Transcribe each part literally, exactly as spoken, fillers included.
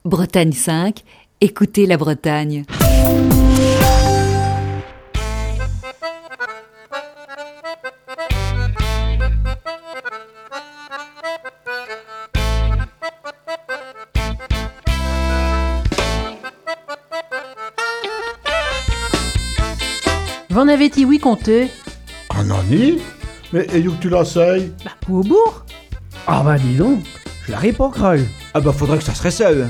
Bretagne cinq, écoutez la Bretagne. Vous en avez-y oui compté? Ah nani? Mais et où que tu l'essayes? Bah, au bourg. Ah bah dis donc, je l'aurais pas cru. Ah bah faudrait que ça serait seul.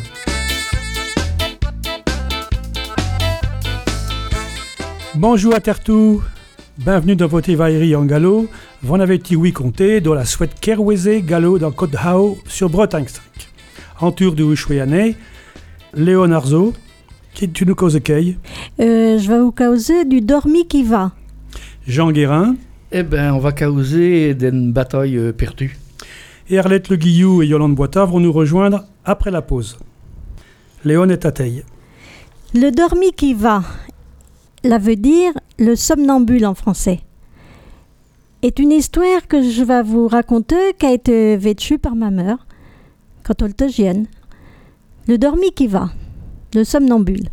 Bonjour à Tertou, bienvenue dans votre évaillerie en gallo. Vous en avez-y oui compté dans la souhaite Kerweze gallo dans Côte d'Hao sur Bretagne cinq. En tour de Ushuaïane, Léon Arzo, qui tu nous causes quai? Euh, je vais vous causer du dormi qui va. Jean Guérin. Eh ben, on va causer d'une bataille euh, perdue. Et Arlette Le Guillou et Yolande Boitard vont nous rejoindre après la pause. Léon est à taille. Le dormi qui va, la veut dire le somnambule en français, est une histoire que je vais vous raconter qui a été vécue par ma mère quand elle était jeune. Le dormi qui va, le somnambule.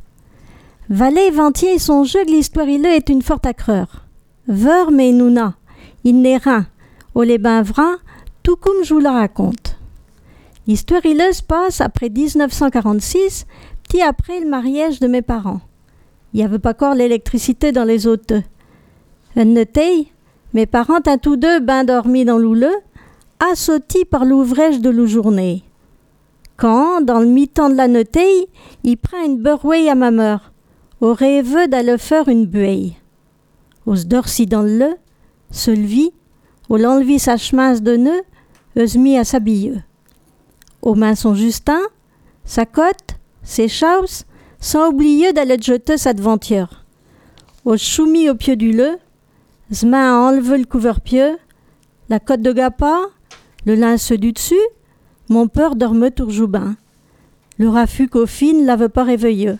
Valet Ventier et son jeu de l'histoire il est une forte accreur. Veur mais nouna, il n'est rien, au les bains vras, tout comme je vous la raconte. L'histoire il se passe après dix-neuf cent quarante-six, petit après le mariage de mes parents. Il n'y avait pas encore l'électricité dans les hôtels. Un notei, mes parents t'ont tous deux ben dormi dans l'ouleux, assotis par l'ouvrage de la journée. Quand, dans le mi-temps de la notei, il prend une beurrouille à ma mère, au rêve d'aller faire une buée. Au se dorsi dans le le, se levi, au l'enlevi sa chemise de nœud, au se mit à s'habiller. Aux mains son Justin, sa cotte, ses chausses, sans oublier d'aller jeter sa devanture. Au choumi au pied du le, se met à enlever le couverpieu, la cotte de gapa, le lince du dessus, mon père dormait tourjoubin. Le raffut qu'au fin l'avait pas réveillé.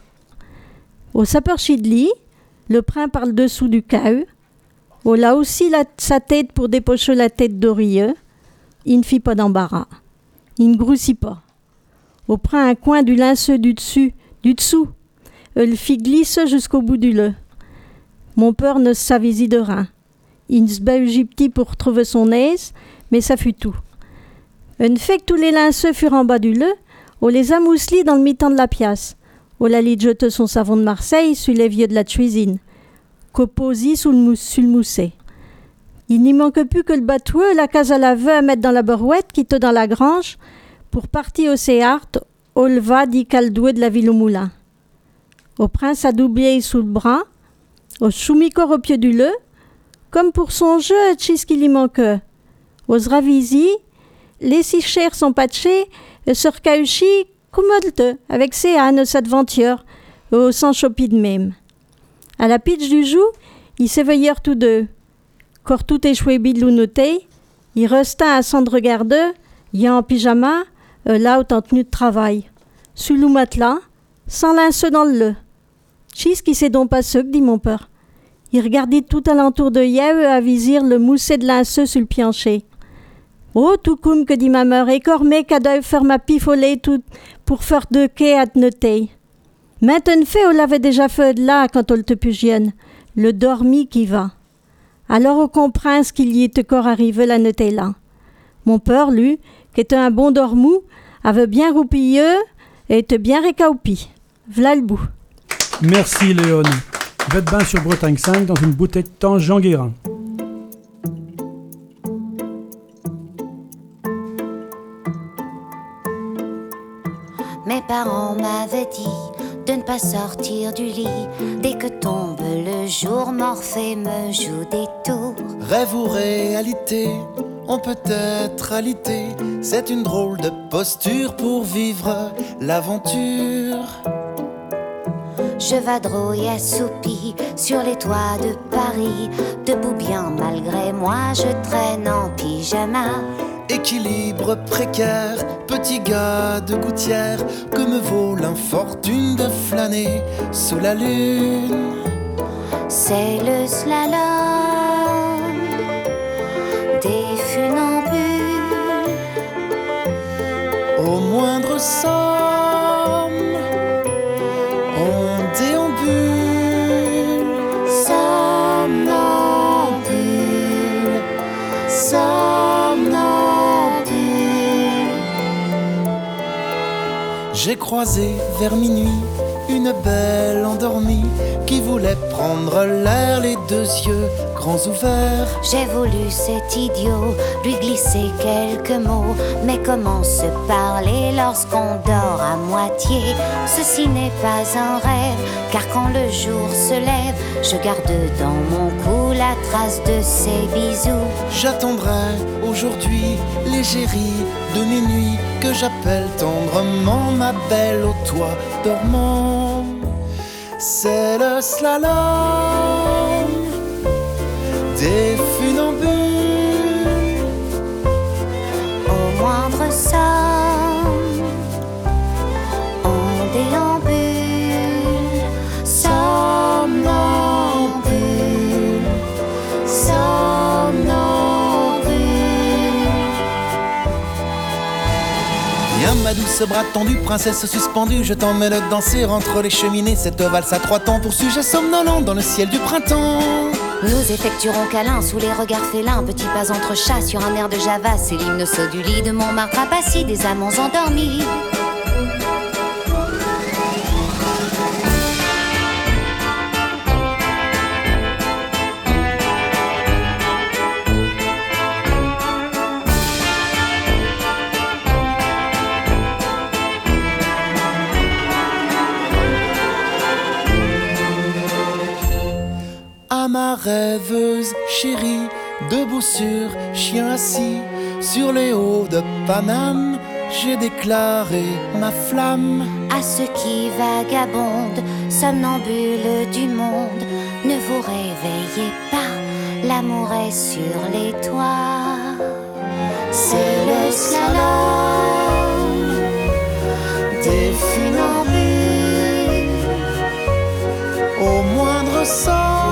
Au sapeur chidli, le prin par le dessous du cahu, au là aussi la, sa tête pour dépocher la tête d'Orieux, il ne fit pas d'embarras. Il ne groussit pas. Au prin un coin du linceau du dessus, du dessous, il fit glisser jusqu'au bout du le. Mon père ne s'avisi de rien. Il se baugit petit pour trouver son aise, mais ça fut tout. Une fait que tous les linceaux furent en bas du le, on les amouslit dans le mi-temps de la pièce. On la lit jeter son savon de Marseille sur les vieux de la cuisine, qu'au posi sous le, mousse, sur le mousset. Il n'y manque plus que le batoueux, la case à laver à mettre dans la berouette qui était dans la grange, pour partir au Séart, au leva dit caldoué de la ville au moulin. Au prince à doublier sous le bras, au choumicor au pied du le, comme pour son jeu, qu'est-ce qu'il y manque. Au zravisi, les six chairs sont patchés, et sur caouchi, commodelte, avec ses ânes, sa devanture, au sans chopi de même. À la pitch du joug, ils s'éveillèrent tous deux. Quand tout échoué bidlou noté, il resta à s'en regarder, y en pyjama, euh, là en tenue de travail. Sous le matelas, sans linceau dans le le. Qu'est-ce qui s'est donc passé, dit mon père. Il regardait tout alentour de Yeu à visir le mousset de linceau sur le plancher. Oh, tout comme que dit ma mère, et cormé qu'à deuil faire ma pifolée tout pour faire deux quais à te noter. Maintenant fait, on l'avait déjà fait de là quand on le te plus jeune, le dormi qui va. Alors on comprend ce qu'il y était encore arrivé la noter là. Mon père, lui, qui était un bon dormou, avait bien roupilleux et était bien récaupi. V'là le bout. Merci Léon. Vous êtes bien sur Bretagne cinq dans une bouteille de temps Jean Guérin. Mes parents m'avaient dit de ne pas sortir du lit. Dès que tombe le jour, Morphée me joue des tours. Rêve ou réalité, on peut être alité. C'est une drôle de posture pour vivre l'aventure. Je vadrouille assoupie sur les toits de Paris. Debout bien malgré moi, je traîne en pyjama. Équilibre précaire, petit gars de gouttière, que me vaut l'infortune de flâner sous la lune. C'est le slalom des funambules. Au moindre somme, J'ai croisé vers minuit une belle endormie qui voulait prendre l'air, les deux yeux grands ouverts. J'ai voulu, cet idiot, lui glisser quelques mots. Mais comment se parler lorsqu'on dort à moitié? Ceci n'est pas un rêve, car quand le jour se lève, je garde dans mon cou la trace de ses bisous. J'attendrai aujourd'hui l'égérie de minuit que j'appelle tendrement ma belle au toit dormant. C'est le slalom des funambules. Au moindre somme, on déambule, somnambule, somnambule. Viens ma douce bras tendu, princesse suspendue, je t'emmène danser entre les cheminées. Cette valse à trois temps pour sujet somnolent dans le ciel du printemps. Nous effectuerons câlins sous les regards félins, petits pas entre chats sur un air de Java. C'est l'hymne saut du lit de Montmartre à Passy, des amants endormis. Ma rêveuse chérie, debout sur chien assis, sur les hauts de Paname, j'ai déclaré ma flamme. À ceux qui vagabondent, somnambules du monde, ne vous réveillez pas, l'amour est sur les toits. C'est le slalom des funambules. Au moindre son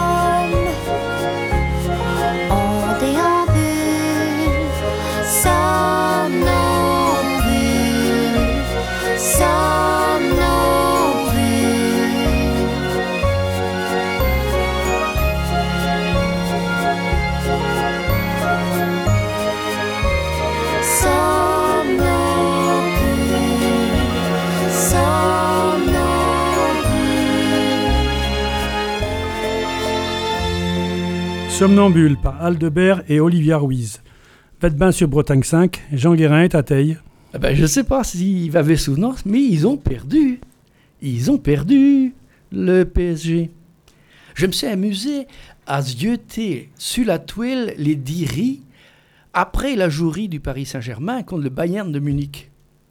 Somnambule par Aldebert et Olivia Ruiz. Faites bain sur Bretagne cinq, Jean Guérin est à Teille. Eh ben, je ne sais pas s'ils avaient souvenance, mais ils ont perdu. Ils ont perdu le P S G. Je me suis amusé à zioter sur la toile les dix ris après la jouerie du Paris Saint-Germain contre le Bayern de Munich.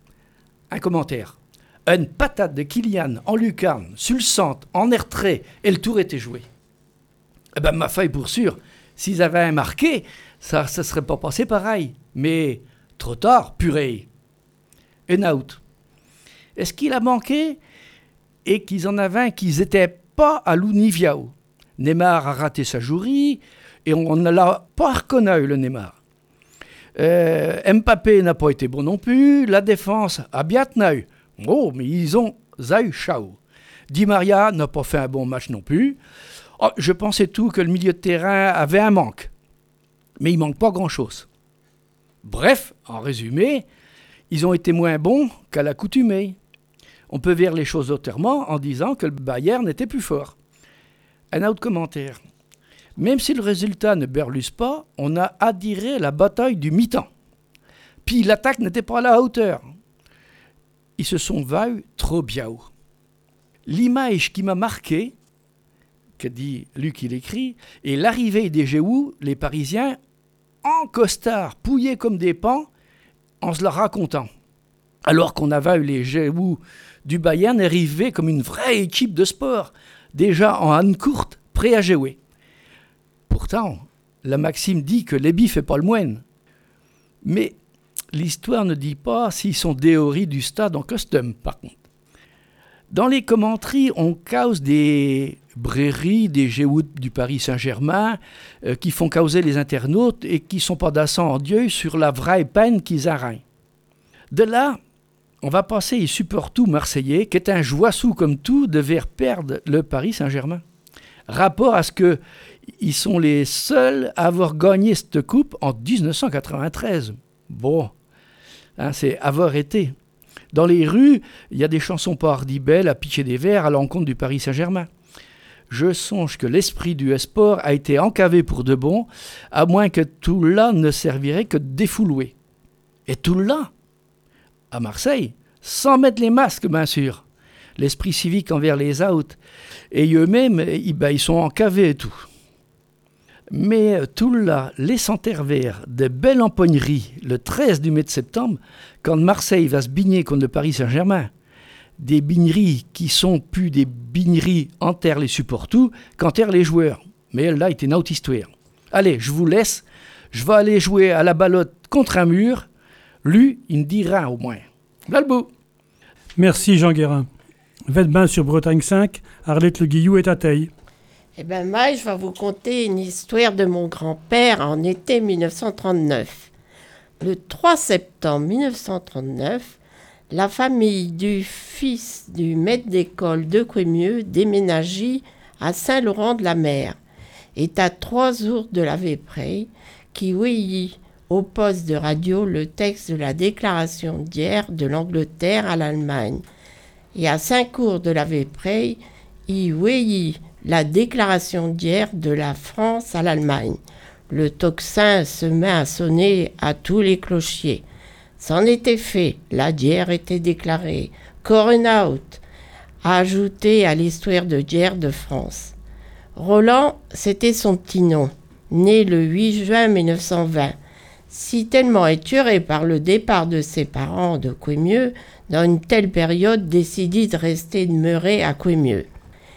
Un commentaire. Une patate de Kylian en lucarne, sur le centre, en air trait, et le tour était joué. Eh ben, ma feuille pour sûr, s'ils avaient un marqué, ça ne serait pas passé pareil. Mais trop tard, purée. Un out. Est-ce qu'il a manqué et qu'ils en avaient un qu'ils n'étaient pas à l'Univiao? Neymar a raté sa jouerie et on ne l'a pas reconnu, le Neymar. Euh, Mbappé n'a pas été bon non plus. La défense a bien tenu. Oh, mais ils ont Zay Chao. Di Maria n'a pas fait un bon match non plus. Oh, je pensais tout que le milieu de terrain avait un manque. Mais il ne manque pas grand-chose. Bref, en résumé, ils ont été moins bons qu'à l'accoutumée. On peut voir les choses autrement en disant que le Bayern n'était plus fort. Un autre commentaire. Même si le résultat ne berluse pas, on a admiré la bataille du mi-temps. Puis l'attaque n'était pas à la hauteur. Ils se sont vus trop bien. L'image qui m'a marqué, que dit Luc, il écrit, est l'arrivée des Géous, les Parisiens, en costard, pouillés comme des pans, en se la racontant. Alors qu'on avait eu les Géous du Bayern arrivés comme une vraie équipe de sport, déjà en hanne courte, prêts à jouer. Pourtant, la maxime dit que l'ébis fait pas le moine. Mais l'histoire ne dit pas s'ils sont déhoris du stade en costume, par contre. Dans les commentaires, on cause des bréries, des géouts du Paris Saint-Germain euh, qui font causer les internautes et qui sont pas d'assant en Dieu sur la vraie peine qu'ils arrêtent. De là, on va passer les supporters marseillais, qui est un joissou comme tout, devaient perdre le Paris Saint-Germain. Rapport à ce que ils sont les seuls à avoir gagné cette coupe en dix-neuf cent quatre-vingt-treize. Bon, hein, c'est avoir été. Dans les rues, il y a des chansons pas hardibelles à pitcher des verres à l'encontre du Paris Saint-Germain. Je songe que l'esprit du sport a été encavé pour de bon, à moins que tout là ne servirait que de défoulouer. Et tout là, à Marseille, sans mettre les masques, bien sûr. L'esprit civique envers les outs. Et eux-mêmes, ils, ben, ils sont encavés et tout. Mais tout là, les centaires verts, de belles empoigneries, le treize du mois de septembre, quand Marseille va se bigner contre le Paris Saint-Germain. Des bigneries qui sont plus des bigneries enterrent les supporters qu'enterrent les joueurs. Mais là, il était une autre histoire. Allez, je vous laisse. Je vais aller jouer à la ballotte contre un mur. Lui, il me dira au moins. Blalbou. Merci Jean Guérin. Vête bain sur Bretagne cinq, Arlette Le Guillou est à taille. Eh bien, moi, je vais vous conter une histoire de mon grand-père en été dix-neuf cent trente-neuf. Le trois septembre dix-neuf cent trente-neuf, la famille du fils du maître d'école de Quémieux déménageait à Saint-Laurent-de-la-Mer. Et à trois jours de la Véprey, qui ouït au poste de radio le texte de la déclaration de guerre de l'Angleterre à l'Allemagne. Et à cinq jours de la Véprey, il ouït la déclaration de guerre de la France à l'Allemagne. Le tocsin se met à sonner à tous les clochers. C'en était fait, la guerre était déclarée. Correnaut a ajouté à l'histoire de guerre de France. Roland, c'était son petit nom, né le huit juin dix-neuf cent vingt. Si tellement écœuré par le départ de ses parents de Quémieux, dans une telle période, décidit de rester demeuré à Quémieux.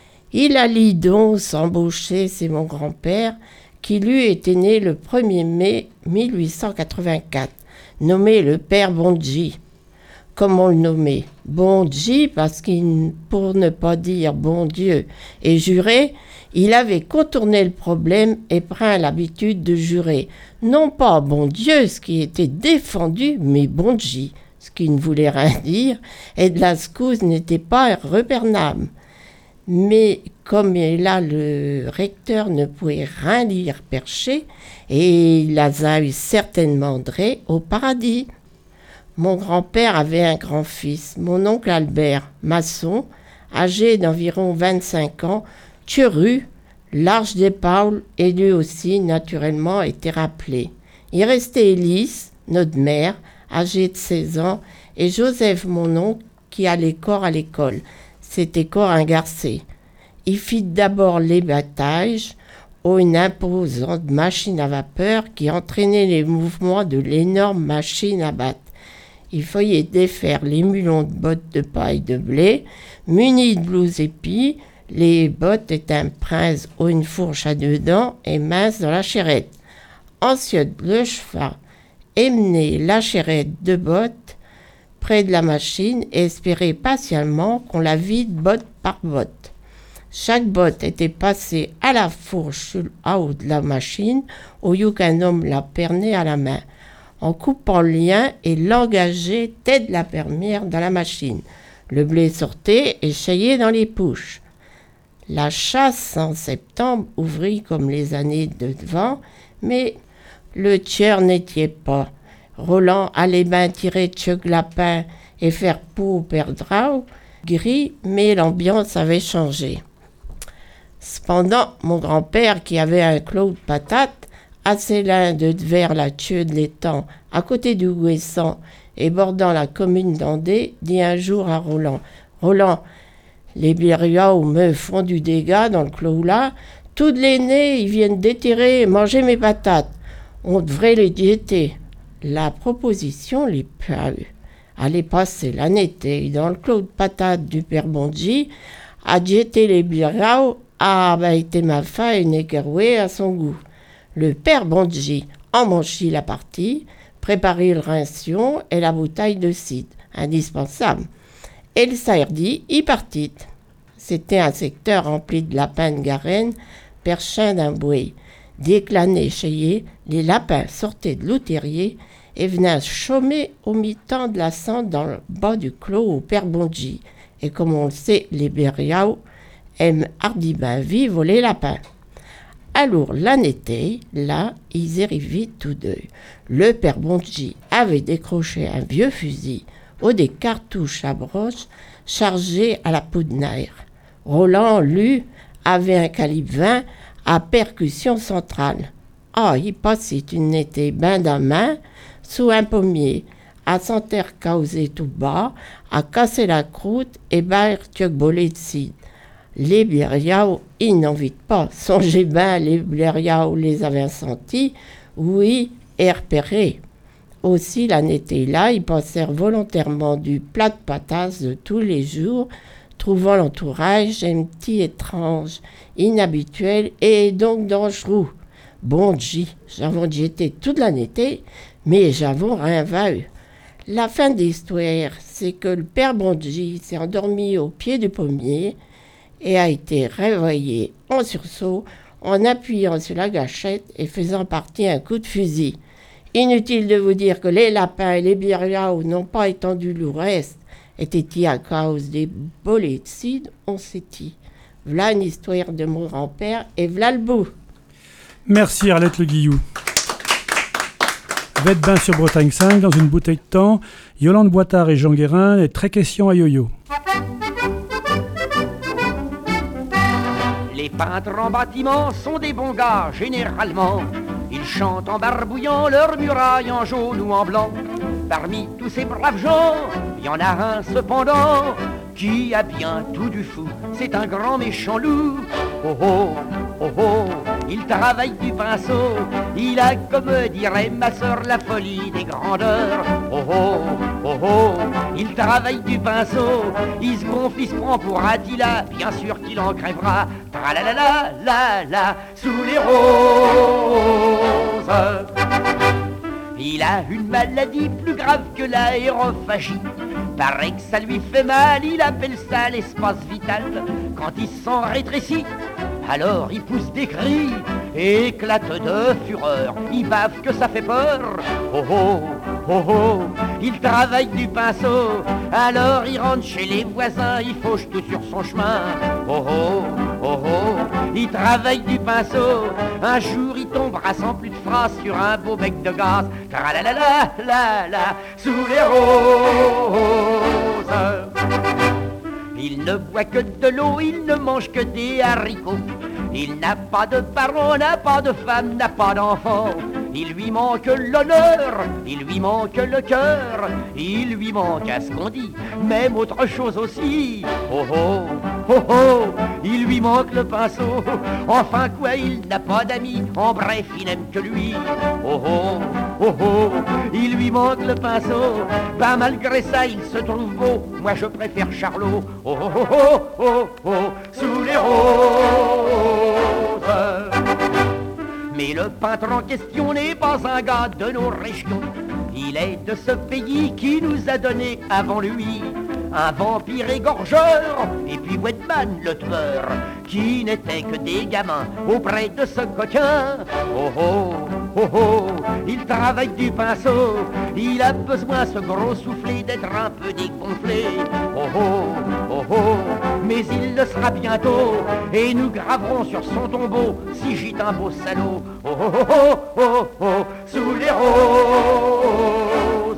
Il allit donc s'embaucher, c'est mon grand-père, qui lui était né le premier mai mille huit cent quatre-vingt-quatre, nommé le père Bondy. Comment le nommer? Bondy, parce qu'il, pour ne pas dire bon Dieu, et jurer, il avait contourné le problème et pris l'habitude de jurer, non pas bon Dieu, ce qui était défendu, mais Bondy, ce qui ne voulait rien dire, et de la scouse n'était pas repernable. Mais comme là, le recteur ne pouvait rien lire perché, et il a eu certainement dré au paradis. Mon grand-père avait un grand-fils, mon oncle Albert, maçon, âgé d'environ vingt-cinq ans, turu, large d'épaule, et lui aussi, naturellement, était rappelé. Il restait Élise, notre mère, âgée de seize ans, et Joseph, mon oncle, qui allait corps à l'école. C'était corps un garçé. Il fit d'abord les battages aux une imposante machine à vapeur qui entraînait les mouvements de l'énorme machine à battre. Il fallait défaire les mulons de bottes de paille de blé, munis de blouses épis. Les bottes étaient prises aux une fourche à deux dents et minces dans la charrette. Ensuite, le cheval emmenait la charrette de bottes près de la machine et espérait patiemment qu'on la vide botte par botte. Chaque botte était passée à la fourche sur le haut de la machine, au lieu qu'un homme la pernait à la main, en coupant le lien et l'engageait tête la première dans la machine. Le blé sortait et chayait dans les pouches. La chasse en septembre ouvrit comme les années de devant, mais le tueur n'était pas. Roland allait bien tirer Chuck Lapin et faire peau au père Drau, gris, mais l'ambiance avait changé. Cependant, mon grand-père, qui avait un clos de patates, assez loin de vers la Thieu de l'étang, à côté du Ouessant et bordant la commune d'Andé, dit un jour à Roland, « Roland, les Blériaux me font du dégât dans le clos là, tous les nez, ils viennent déterrer et manger mes patates. On devrait les diéter. » La proposition les plut. Aller passer l'année dans le clos de patates du père Bondy, à diéter les Blériaux, a bah, été ma faim et négueroué à son goût. Le père Bondy emmanchit la partie, préparait le ration et la bouteille de cidre, indispensable. Et le sairdi y partit. C'était un secteur rempli de lapins de Garenne, perchins d'un bouet. Dès que l'année chayait, les lapins sortaient de l'outérier et venaient chômer au mi-temps de la cendre dans le bas du clos au père Bondy. Et comme on le sait, les Blériaux aiment hardiment vivre les lapins. Alors l'année, là, ils arrivaient tous deux. Le père Bondy avait décroché un vieux fusil ou des cartouches à broche chargées à la poudre. Roland, lui, avait un calibre vingt à percussion centrale. Ah, il passait une été ben dans main, sous un pommier, à s'entercauser tout bas, à casser la croûte et baire bolé de cidre. Les Blériaud, ils n'en vident pas. Songez ben, les Blériaud les avaient sentis, oui, et repérés. Aussi, l'année là, ils passèrent volontairement du plat de patates de tous les jours, trouvant l'entourage un petit étrange, inhabituel et donc dangereux. Bon Dieu, j'avons été toute l'année, mais j'avons rien vu. La fin de l'histoire, c'est que le père Bonji s'est endormi au pied du pommier et a été réveillé en sursaut en appuyant sur la gâchette et faisant partir un coup de fusil. Inutile de vous dire que les lapins et les Blériaud n'ont pas étendu le reste. Était-il à cause des bolets de cidre, on sait dit. V'là une histoire de mon grand-père et v'là le bout. Merci Arlette Le Guillou. Vête bain sur Bretagne cinq, dans une bouteille de temps, Yolande Boitard et Jean Guérin, les très questions à yo-yo. Les peintres en bâtiment sont des bons gars, généralement. Ils chantent en barbouillant leurs murailles en jaune ou en blanc. Parmi tous ces braves gens, il y en a un cependant qui a bien tout du fou. C'est un grand méchant loup. Oh oh, oh oh, il travaille du pinceau. Il a, comme dirait ma sœur, la folie des grandeurs. Oh oh, oh oh, il travaille du pinceau. Il se gonfle, il se prend pour Attila. Bien sûr qu'il en crèvera. Tra-la-la-la, la la, sous les roses. Il a une maladie plus grave que l'aérophagie. Paraît que ça lui fait mal, il appelle ça l'espace vital. Quand il se sent rétréci, alors il pousse des cris et éclate de fureur. Il bave que ça fait peur. Oh oh, oh oh, il travaille du pinceau. Alors il rentre chez les voisins, il fauche tout sur son chemin. Oh oh, oh oh, il travaille du pinceau. Un jour il tombera sans plus de phrases sur un beau bec de gaz. Tra-la-la-la, la la, sous les roses. Il ne boit que de l'eau, il ne mange que des haricots. Il n'a pas de parents, n'a pas de femme, n'a pas d'enfant. Il lui manque l'honneur, il lui manque le cœur. Il lui manque à ce qu'on dit, même autre chose aussi. Oh oh, oh oh, il lui manque le pinceau. Enfin quoi, il n'a pas d'amis, en bref, il n'aime que lui. Oh oh, oh oh, il lui manque le pinceau. Ben malgré ça, il se trouve beau, moi je préfère Charlot. Oh oh, oh oh, oh oh, sous les roses. Mais le peintre en question n'est pas un gars de nos régions. Il est de ce pays qui nous a donné avant lui un vampire égorgeur et puis Wedman le tueur, qui n'étaient que des gamins auprès de ce coquin. Oh oh, oh oh, il travaille du pinceau. Il a besoin, ce gros soufflé, d'être un peu dégonflé. Oh oh, oh oh, mais il le sera bientôt. Et nous graverons sur son tombeau, si gîte un beau salaud. Oh oh, oh oh, oh, sous les roses.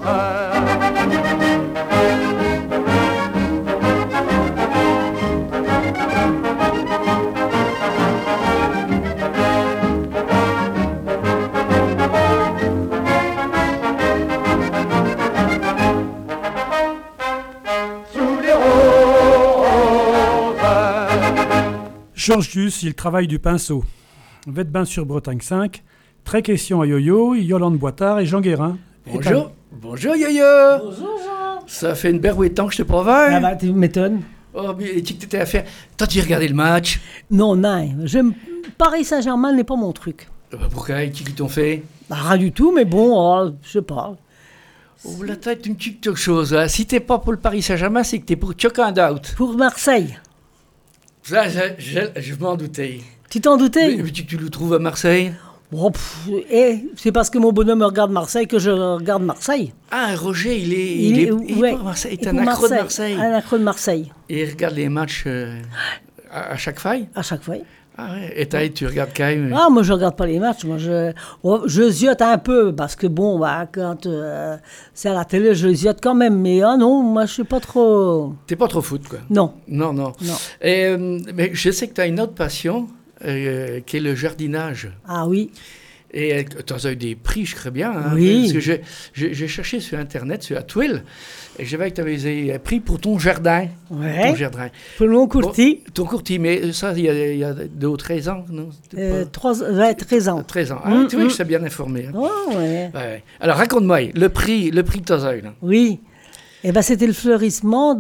Georges Duss, il travaille du pinceau. Vête bain sur Bretagne cinq, très question à yo-yo, Yolande Boitard et Jean Guérin. Bonjour, un... bonjour yo-yo. Bonjour Jean. Ça fait une berrouée de temps que je te pas vu. Ah bah tu m'étonnes. Oh mais tu t'étais à faire. Toi tu regardé le match? Non, non, j'aime Paris Saint-Germain n'est pas mon truc. Euh, pourquoi? Qui qui t'ont fait? Bah rien du tout, mais bon, oh, je sais pas. Oh la tête, une petite quelque chose. Hein. Si t'es pas pour le Paris Saint-Germain, c'est que t'es pour Chocan Out. Pour Marseille. Ça, je, je, je m'en doutais. Tu t'en doutais? Mais, mais tu, tu le trouves à Marseille? Bon, pff, eh, c'est parce que mon bonhomme regarde Marseille que je regarde Marseille. Ah, Roger, il est, il, il est, est, il ouais, est pas à Marseille, il est un accro de Marseille. Un accro de Marseille. Et il regarde les matchs euh, à, à chaque faille? À chaque fois. Ah ouais, et t'as, tu regardes quand même. Ah, moi, je regarde pas les matchs. Moi, je, oh, je ziote un peu parce que, bon, bah, quand euh, c'est à la télé, je ziote quand même. Mais ah non, moi, je suis pas trop... T'es pas trop foot, quoi. Non. Non, non. Non. Et, euh, mais je sais que t'as une autre passion, euh, qui est le jardinage. Ah oui. Et tu as eu des prix, je crois bien. Hein, Oui. Parce que j'ai, j'ai, j'ai cherché sur Internet, sur la toile, et je savais que tu avais un prix pour ton jardin. Ouais. Ton jardin. Pour mon courtier. Bon, ton courtier, mais ça, il y a, il y a deux ou treize ans, non? Euh, trois, ouais, treize ans. treize ans. Ah, Mmh, tu vois, mmh. je suis bien informé. Hein. Oh, ouais. Ouais. Alors, raconte-moi, le prix, le prix que tu as eu. Là. Oui. Eh ben, c'était le fleurissement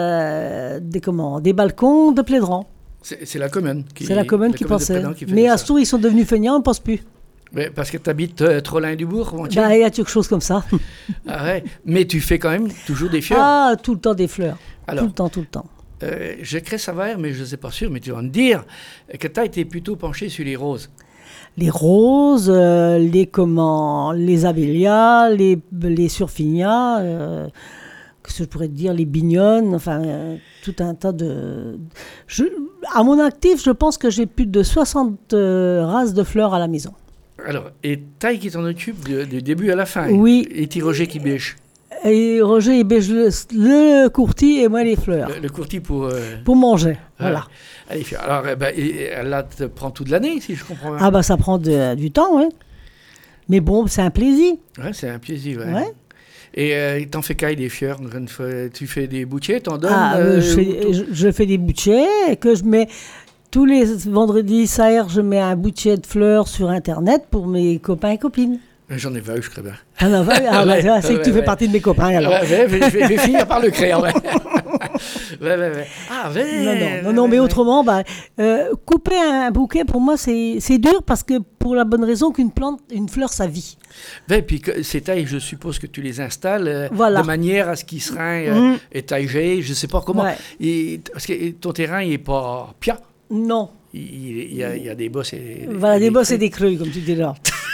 de, des, comment, des balcons de Plédran. C'est, c'est la commune qui C'est la commune la qui commune de pensait. Plédran qui fait Mais à ça. ce tour, ils sont devenus feignants, on ne pense plus. Mais parce que tu habites euh, trop loin du bourg, mon Bah, il y a quelque chose comme ça. Ah ouais. Mais tu fais quand même toujours des fleurs. Ah, tout le temps des fleurs. Alors, tout le temps, tout le temps. Euh, je crée savoir, mais je ne sais pas sûr, mais tu vas me dire que tu as été plutôt penché sur les roses. Les roses, euh, les comment, les abélias, les, les surfinias, euh, qu'est-ce que je pourrais te dire, les bignonnes, enfin, euh, tout un tas de... Je, à mon actif, je pense que j'ai plus de soixante euh, races de fleurs à la maison. Alors, et Taille qui t'en occupe du, du début à la fin. Oui. Et ti Roger qui bêche. Et Roger, il bêche le, le courtier et moi les fleurs. Le, le courtier pour... Euh... Pour manger, voilà. Allez, alors, eh ben, et, elle là, te prend toute l'année, si je comprends bien. Ah bah ça prend de- du temps, oui. Mais bon, c'est un plaisir. Ouais, c'est un plaisir, ouais. Ouais. Et euh, t'en fais caille des fleurs, une fois, tu fais des bouquets, t'en donnes Ah, euh, euh, je, fais, ou- je, je fais des bouquets et que je mets tous les vendredis, ça hier, je mets un bouquet de fleurs sur Internet pour mes copains et copines. J'en ai vingt, je crois bien. Ah, bah, ouais, ah, bah, Ouais, c'est que ouais, tu fais ouais. partie de mes copains alors. Ouais, ouais, je vais, je vais finir par le créer, ouais. ouais, ouais, ouais. Ah, ouais. Non, non, non, non, mais autrement, bah, euh, couper un bouquet, pour moi, c'est c'est dur parce que pour la bonne raison qu'une plante, une fleur, ça vit. Ben, puis que- ces tailles, je suppose que tu les installes euh, Voilà. de manière à ce qu'ils seraient euh, Mhm. étagés, je ne sais pas comment. Ouais. Et- parce que ton terrain, il n'est pas pia. Non. Il, il- il y, a, il y a des bosses et Voilà, et des bosses creux. et des creux, comme tu dis là.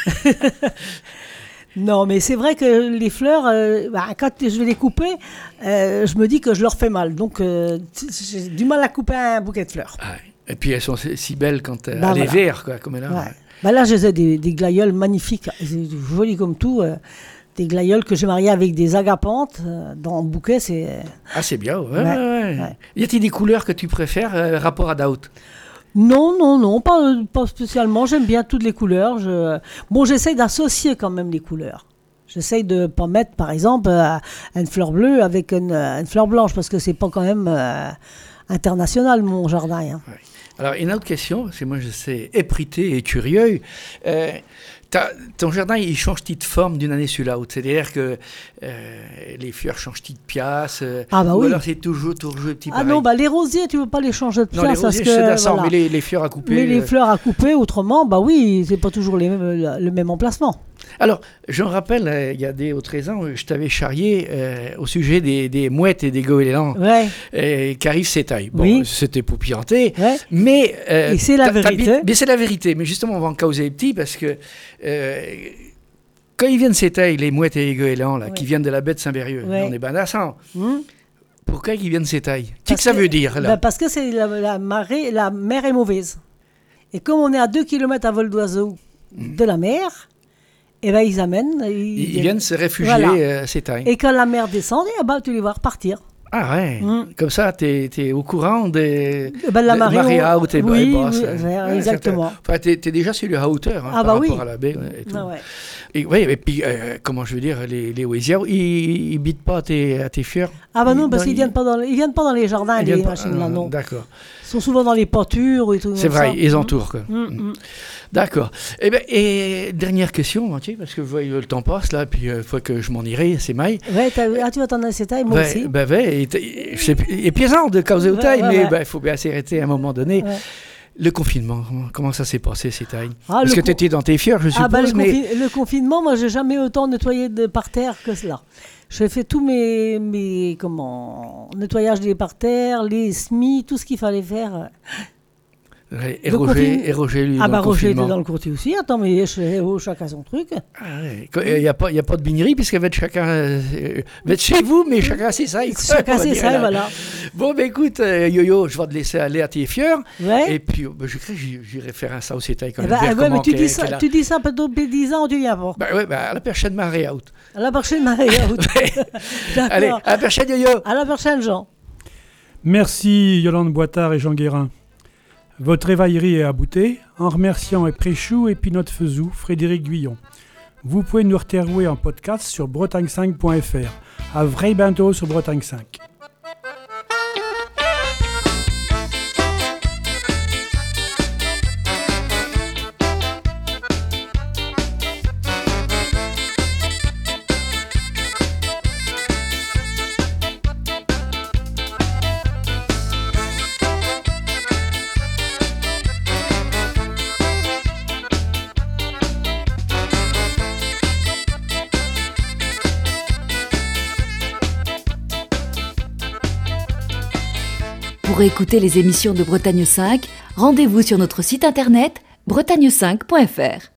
Non, mais c'est vrai que les fleurs, euh, bah, quand je vais les couper, euh, je me dis que je leur fais mal. Donc, euh, t- j'ai du mal à couper un bouquet de fleurs. Ah, ouais. Et puis elles sont si si belles quand euh, Bah, elle est voilà. verte, quoi, comme elle a. Ouais. Bah, là, j'ai des, des glaïeuls magnifiques, c'est joli comme tout. euh, des glaïeuls que j'ai mariés avec des agapantes. euh, dans le bouquet, c'est... euh, Ah, c'est bien, ouais. Ouais, ouais, ouais. ouais. Y a-t-il des couleurs que tu préfères euh, rapport à d'autres? Non, non, non, pas, pas spécialement. J'aime bien toutes les couleurs. Je... Bon, j'essaye d'associer quand même les couleurs. J'essaye de ne pas mettre, par exemple, euh, une fleur bleue avec une, euh, une fleur blanche, parce que c'est pas quand même euh, international, mon jardin. Hein. Ouais. Alors, une autre question, parce que moi je sais épristé et curieux. Euh, t'as- ton jardin, il change-t-il de forme d'une année sur l'autre? C'est-à-dire que euh, les fleurs changent-ils de pièce euh, Ah bah ou oui. alors c'est toujours, toujours petit Ah pareil? non, bah, les rosiers, tu ne veux pas les changer de Non, les place. parce rosiers, que, c'est d'accord, voilà. mais les, les fleurs à couper... Mais les euh, fleurs à couper, autrement, bah oui, c'est pas toujours les mêmes- le même emplacement. Alors, je me rappelle, euh, il y a des ou treize ans, je t'avais charrié euh, au sujet des, des mouettes et des goélands Ouais. euh, qui arrivent ces tailles. Bon, Oui. c'était pour pianter, Ouais. mais... euh, Et c'est la t'as- vérité. t'habites- Mais c'est la vérité. Mais justement, on va en causer petit parce que euh, quand ils viennent ces tailles, les mouettes et les goélands, là, Ouais. qui viennent de la baie de Saint-Bérieux, Ouais. on est bandassant. Hum. Pourquoi ils viennent ces tailles? Qu'est-ce Parce que ça que- veut dire, là? bah, parce que c'est la, la marée, la mer est mauvaise. Et comme on est à deux kilomètres à vol d'oiseau de la mer, et ben ils amènent. Ils, ils viennent se réfugier, Voilà. euh, ces tailles. Et quand la mer descend, eh ben, tu les vois repartir. Ah ouais, Mm. comme ça, tu es au courant des Eh ben, la des marée, on- haute et ba- oui, et basse. oui, hein. ouais, Ouais, exactement. c'est- Enfin, tu es déjà sur la hauteur hein, Ah par bah oui. rapport à la baie ouais, et tout. Ah ouais. Et, ouais, et puis, euh, comment je veux dire, les, les oisières, ils ne bitent pas à tes, à tes fleurs? Ah bah non, Ils- parce qu'ils ils- viennent pas dans, les- ils viennent pas dans les jardins, ils les viennent pas- machines là, ah, non. D'accord. Ils sont souvent dans les pâtures et tout. C'est comme vrai, ça. ils Mm. entourent. Quoi. Mm, mm. D'accord. Et, ben, et dernière question, Mathieu, parce que vous voyez, le temps passe là, puis il faut que je m'en irai, c'est maille. Ouais, t'as- ah, tu vas t'en laisser taille, moi Ben, aussi. ben, ouais, et t- et c'est et plaisant de causer aux Ouais, tailles, ouais, mais il ouais. faut bien s'arrêter à un moment donné. Ouais. Le confinement, comment- comment ça s'est passé, ces tailles? Ah, Parce le que con- tu étais dans tes fleurs, je suppose, Ah bah, le, mais... confi- le confinement, moi, j'ai jamais autant nettoyé de parterre que cela. J'ai fait tous mes, mes comment, nettoyage des parterres, les semis, tout ce qu'il fallait faire. Et, Le Roger, confine- et Roger, lui, Ah dans bah le Roger était confinement. dans le courtier aussi. Attends, mais chez- oh, chacun son truc. Ah ouais. Quand- Il n'y a, pas- il y a pas de binerie, puisqu'elle va être chacun. euh, va être chez vous, mais chacun c'est ça. Chacun c'est ça, voilà. Bon, ben écoute, euh, Yo-Yo, je vais te laisser aller à tes fieurs. Ouais. Et puis, euh, ben, je crois que j'y- j'irai faire un sauce et taille quand Eh même. ben, dire ouais, mais comment tu qu'elle- dis ça, qu'elle a- tu dis ça peut-être dix ans, tu viens pas. Ben ouais, ben, à la prochaine marée out. À la prochaine, Marie. D'accord. Allez, à la prochaine, Yo-Yo. À la prochaine, Jean. Merci Yolande Boitard et Jean Guérin. Votre évaillerie est aboutée, en remerciant et Préchou et Pinote Fezou, Frédéric Guyon. Vous pouvez nous retrouver en podcast sur bretagne cinq point f r. À vrai bientôt sur Bretagne cinq. Pour écouter les émissions de Bretagne cinq, rendez-vous sur notre site internet bretagne cinq point f r.